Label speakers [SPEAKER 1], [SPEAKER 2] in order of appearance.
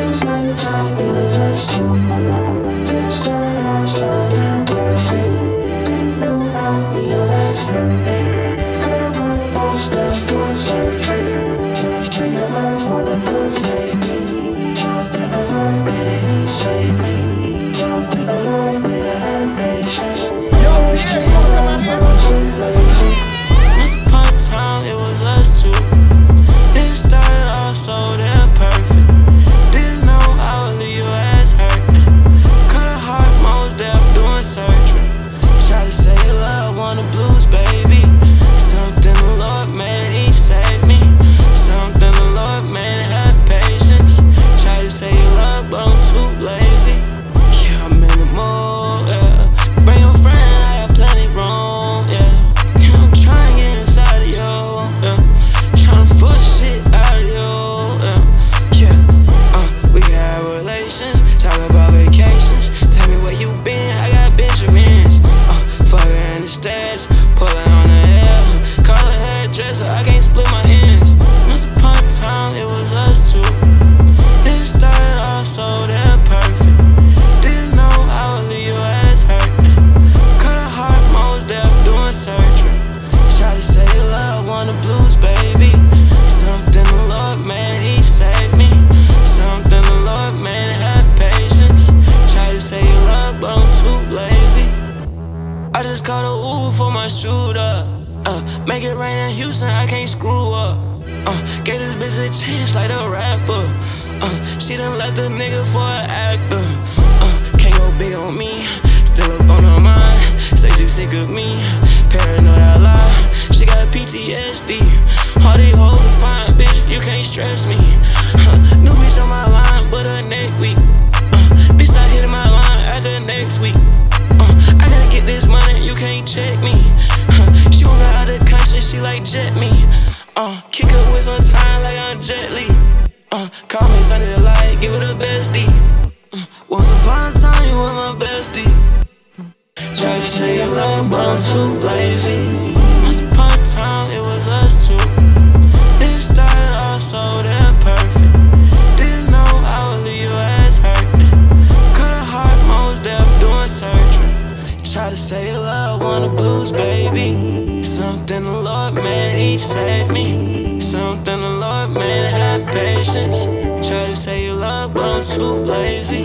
[SPEAKER 1] Once upon a time, it was us two. It started off so damn perfect. Didn't know I would leave your ass hurting. Cut a heart, most deaf doing surgery. Try to say you love, want the blues, baby. Something the Lord made it, He saved me. Something the Lord made it, have patience. Try to say you love, but I'm too lazy. Yeah, I'm in the mood, yeah. Bring your friend, I got plenty room, yeah. I'm trying to get inside of you, yeah. Trying to fuck shit out of you, yeah. We got relations, talk about vacations. Tell me where you been, I got Benjamins. Fuckin' in the stats, pullin' on the hair. Call a hairdresser, I can't split my ends. Once upon a time, it was us two. It started off so damn perfect. Didn't know I would leave your ass hurting. Cut a heart, most deaf doing surgery. Try to say you love, want the blues, baby. Something the Lord made it, He saved me. Something the Lord made it, have patience. Try to say you love, but I'm too lazy. I just called a Uber for my shooter. Make it rain in Houston, I can't screw up. Gave this bitch a chance like a rapper. She done left the nigga for an actor. Can't go big on me, still up on her mind. Say she sick of me, paranoid I lie. She got PTSD. All these hoes are fine, bitch, you can't stress me. New bitch on my line, but her neck weak. Bitch start hitting my line after next week. I gotta get this money, you can't check me. She won't go out of the country, she like jet me. Kick her with some time like I'm Jet Li. Call me Sunday Delight, give it a bestie. Once upon a time, you was my bestie. Try to say you love, but I'm too lazy. Once upon a time, it was us two. It started off so damn perfect. Didn't know I would leave your ass hurting. Cut a heart, most deaf doing surgery. Try to say you love, want the blues, baby. Something the Lord made it, He saved me. Something the Lord made it, have patience. Try to say you love, but I'm too lazy.